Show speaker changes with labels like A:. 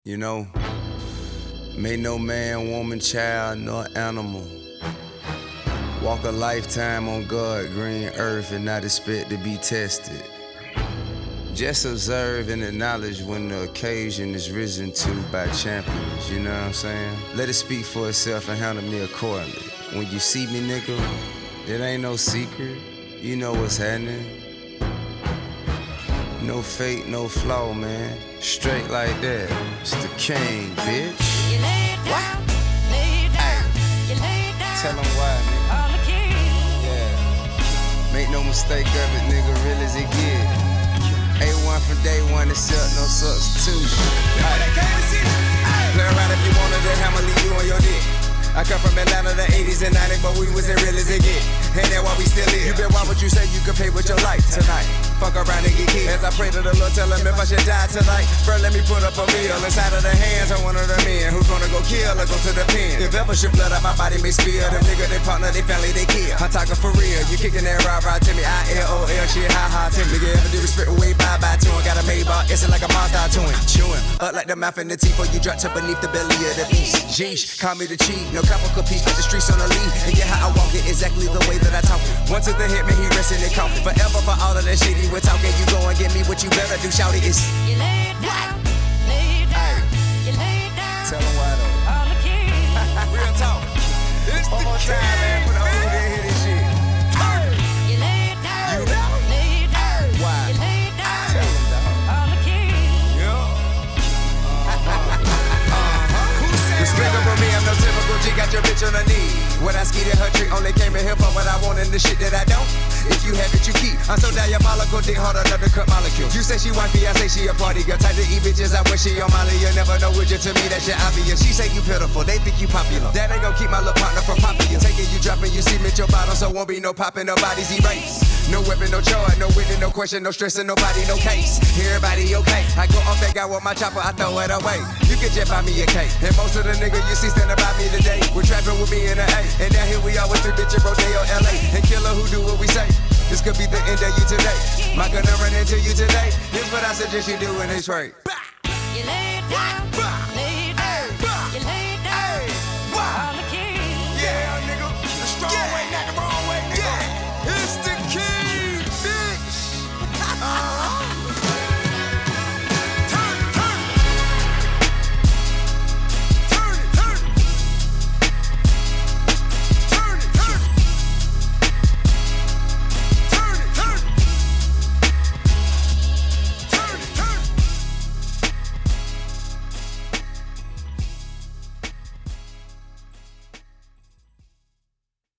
A: You know, may no man, woman, child, nor animal walk a lifetime on God's green earth and not expect to be tested. Just observe and acknowledge when the occasion is risen to by champions, you know what I'm saying? Let it speak for itself and handle me accordingly. When you see me, nigga, it ain't no secret. You know what's happening. No fake, no flaw, man. Straight like that. It's the king, bitch.
B: You lay it down, lay it down, you lay it down.
A: Tell 'em why, nigga.
B: I'm the king.
A: Yeah. Make no mistake of it, nigga, real as it get. A1 from day one, accept no substitution. Play around if you wanted to hammer, leave you on your dick. I come from Atlanta, the 80s and 90s, but we was as real as it get. And that's why we still live. You been why would you say you could pay with your life tonight? Fuck around and get killed. As I pray to the Lord, tell him if I should die tonight. First, let me put up a meal inside of the hands of one of the men who's gonna go kill or go to the pen. If ever should blood out my body may spill. Them nigga, they partner, they family, they kill. I'm talking for real. You kicking that rah-rah to me. I-L-O-L shit, ha-ha to me. Nigga, ever disrespect way bye-bye to him. Got a Maybach, it's like a monster to him. Chewing up like the mouth and the teeth before you drop to beneath the belly of the beast. Jeesh, call me the cheat. No couple compete, put the streets on the lead. And get how I walk it, exactly the way that I talk it. One to the hit, man, he resting in coffin. Forever for all of that shit he was talking. You go and get me what you better do, shout it. It's
B: You lay it down, lay it down, you lay it down.
A: tell him why though.
B: I'm the king.
A: Real talk. It's one more time, man, for the old that hit this shit.
B: You lay it down,
A: You know?
B: lay it down,
A: Why?
B: you lay it down.
A: Tell him, dog.
B: I'm the king.
A: Despicable me, I'm no typical G, got your bitch on her knee. When I skied at her tree, only came in here for what I want and the shit that I don't. If you have it, you keep. I'm so diabolical, dick hard enough to cut molecules. You say she wifey, I say she a party girl. Type to eat bitches, I wish she on Molly. You'll never know which to me, that shit obvious. She say you pitiful, they think you popular. That ain't gon' keep my little partner from popping you. Taking you dropping, you cement your bottom, so won't be no popping, nobody's erased. No weapon, no charge, no witness, no question, no stressing, nobody, no case. Everybody okay. I go off that guy with my chopper, I throw it away. You can just buy me a cake. And most of the niggas you see standing by me today, we're trapping with me in the A. And now here we are with 3 bitches, Rodeo, LA. And killer who do what we say. This could be the end of you today. My gonna run into you today. Here's what I suggest you do in this right.
B: You lay it